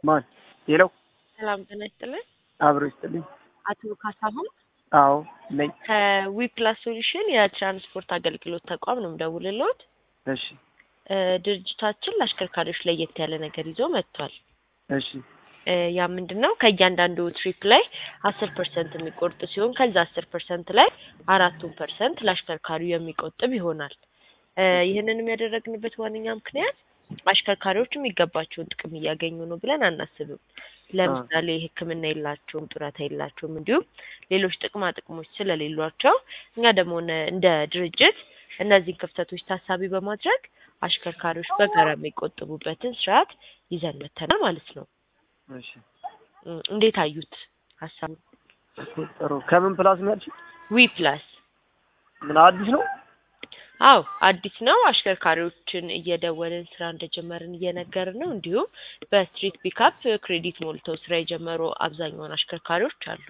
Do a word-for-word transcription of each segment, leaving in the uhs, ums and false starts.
ማን ሄሎ ሰላም ጤና ይስጥልኝ። አብሮ ይስጥልኝ። አቶ ካሳሁን አዎ ነኝ። ከዊፕላስ ሶሉሽን የትራንስፖርት አገልግሎት ተቋም ነው የምደውልልዎት። እሺ ድርጅታችን ለአሽከርካሪዎች ለየት ያለ ነገር ይዞ መጥቷል። እሺ ያ ምንድነው? ከእያንዳንዱ ትሪፕ ላይ አስር ፐርሰንት የሚቆርጥ ሲሆን ከዛ አስር ፐርሰንት ላይ አራቱን ፐርሰንት ለአሽከርካሪው የሚቆጥብ ይሆናል። ይህንንም ያደረግንበት ዋነኛ ምክንያት አሽከርካሪዎች የሚገባቸውን ጥቅም እያገኙ ነው ብለን አናስብም። ለምሳሌ ሕክምና የላቸውም፣ ጡረታ የላቸውም፣ እንዲሁም ሌሎች ጥቅማ ጥቅሞች ስለሌሏቸው እኛ ደግሞ እንደ ድርጅት እነዚህን ክፍተቶች ታሳቢ በማድረግ አሽከርካሪዎች በጋራ የሚቆጥቡበትን ስርዓት ይዘን መተናል ማለት ነው። እሺ እንዴት አዩት ሀሳቡ? ጥሩ። ከምን ፕላስ ነው ያልሽኝ? ዊ ፕላስ ምን አዲስ ነው? አዎ አዲስ ነው። አሽከርካሪዎችን እየደወልን ስራ እንደጀመርን እየነገርን ነው። እንዲሁም በስትሪት ፒካፕ ክሬዲት ሞልተው ስራ የጀመሩ አብዛኛውን አሽከርካሪዎች አሉ።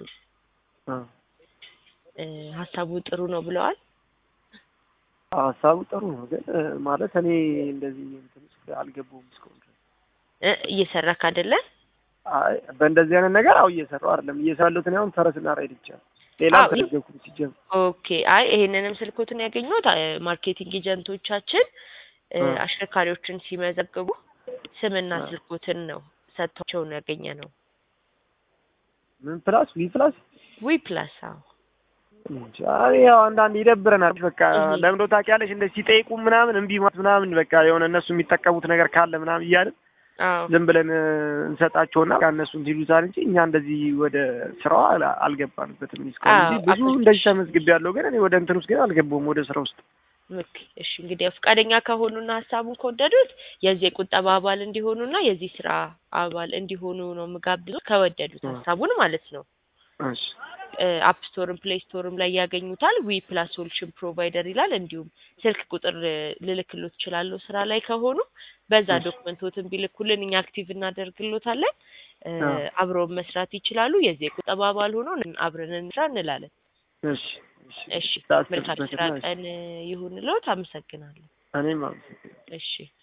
ሀሳቡ ጥሩ ነው ብለዋል። ሀሳቡ ጥሩ ነው፣ ግን ማለት እኔ እንደዚህ እንትን ውስጥ አልገባሁም እስካሁን ድረስ። እየሰራክ አይደለ? አይ በእንደዚህ አይነት ነገር አው እየሰራሁ አይደለም። እየሰራሁት ነው አሁን ፈረስና ራይድ ብቻ። ሌላ ተደገኩ ሲጀምር። ኦኬ። አይ ይሄንንም ስልኮትን ያገኙት ማርኬቲንግ ኤጀንቶቻችን አሽከርካሪዎችን ሲመዘግቡ ስምና ስልኮትን ነው ሰጥቷቸው ነው ያገኘ ነው። ምን ፕላስ? ዊ ፕላስ ዊ ፕላስ አዎ። አይ ያው አንዳንድ ይደብረናል። በቃ ለምዶ ታውቂያለሽ እንደዚህ ሲጠይቁ ምናምን እምቢ ማለት ምናምን በቃ የሆነ እነሱ የሚጠቀሙት ነገር ካለ ምናምን እያልን አዎ ዝም ብለን እንሰጣቸውና እነሱ እንዲሉታል እንጂ እኛ እንደዚህ ወደ ስራው አልገባንበትም እስካሁን። እንጂ ብዙ እንደዚህ ተመዝግቤያለሁ፣ ግን እኔ ወደ እንትን ውስጥ ግን አልገባሁም ወደ ስራ ውስጥ። ኦኬ እሺ። እንግዲህ ፈቃደኛ ከሆኑና ሀሳቡን ከወደዱት የዚህ ቁጠባ አባል እንዲሆኑና የዚህ ስራ አባል እንዲሆኑ ነው የምጋብዘው፣ ከወደዱት ሀሳቡን ማለት ነው። እሺ አፕ ስቶርም ፕሌይ ስቶርም ላይ ያገኙታል። ዊ ፕላስ ሶሉሽን ፕሮቫይደር ይላል። እንዲሁም ስልክ ቁጥር ልልክሎት ይችላል። ስራ ላይ ከሆኑ በዛ ዶክመንቶችን ቢልኩልን እኛ አክቲቭ እናደርግሎታለን። አብረው መስራት ይችላሉ። የዚህ ቁጠባ አባል ሆኖ አብረን እንስራ እንላለን። እሺ እሺ መልካም ስራ ቀን ይሁንልዎት። አመሰግናለሁ። እኔም አመሰግናለሁ። እሺ